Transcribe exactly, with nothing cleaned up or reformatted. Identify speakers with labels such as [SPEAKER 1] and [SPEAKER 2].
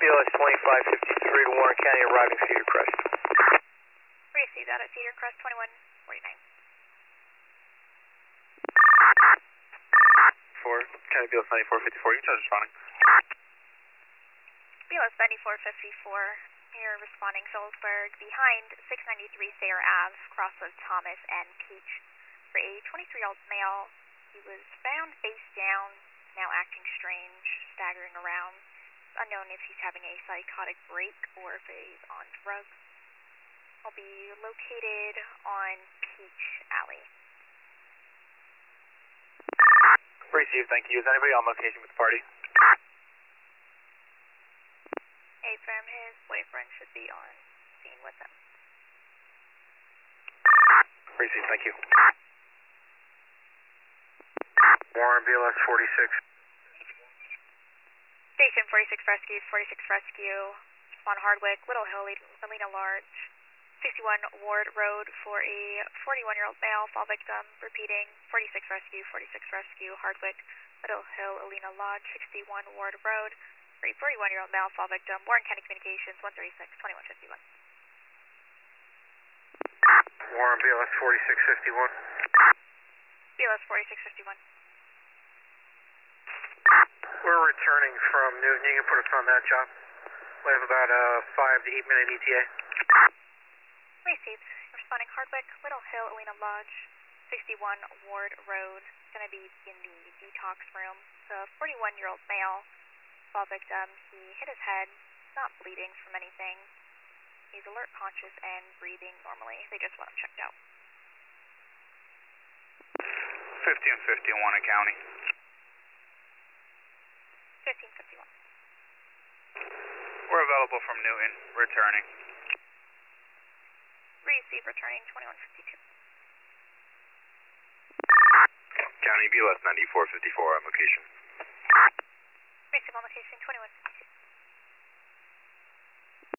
[SPEAKER 1] S twenty-five fifty-three to Warren County, arriving Cedar Crest.
[SPEAKER 2] Received out at Cedar Crest, twenty-one forty-nine.
[SPEAKER 3] four, County B L S ninety-four fifty-four, you charge responding.
[SPEAKER 2] B L S ninety-four fifty-four, you're responding Phillipsburg, behind six ninety-three Sayre Ave, cross of Thomas and Peach. For a twenty-three-year-old male, he was found face down, now acting strange, staggering around. It's unknown if he's having a psychotic break or if he's on drugs. I'll be located on Peach Alley.
[SPEAKER 3] Received, thank you. Is anybody on location with the party?
[SPEAKER 2] Affirm, his boyfriend should be on scene with him.
[SPEAKER 3] Received, thank you.
[SPEAKER 1] Warren, B L S forty-six.
[SPEAKER 2] Station forty-six Rescue, forty-six Rescue, on Hardwick, Little Hill, Alina Large, sixty-one Ward Road for a forty-one-year-old male, fall victim, repeating, forty-six Rescue, forty-six Rescue, Hardwick, Little Hill, Alina Lodge, sixty-one Ward Road, for a forty-one-year-old male, fall victim, Warren County Communications, one thirty-six, twenty-one fifty-one.
[SPEAKER 1] Warren, B L S forty-six fifty-one.
[SPEAKER 2] B L S forty-six fifty-one.
[SPEAKER 1] We're returning from Newton. You can put us on that job. We have about a five to eight minute E T A.
[SPEAKER 2] Received. Responding Hardwick, Little Hill, Alina Lodge, sixty-one Ward Road. Going to be in the detox room. The forty-one-year-old male, fall victim. He hit his head, not bleeding from anything. He's alert, conscious, and breathing normally. They just want him checked out.
[SPEAKER 3] fifteen fifty-one in county.
[SPEAKER 2] fifteen fifty-one.
[SPEAKER 3] We're available from Newton, returning.
[SPEAKER 2] Receive, returning twenty-one fifty-two.
[SPEAKER 3] County B L S ninety-four fifty-four on location.
[SPEAKER 2] Receive on location twenty-one fifty-two.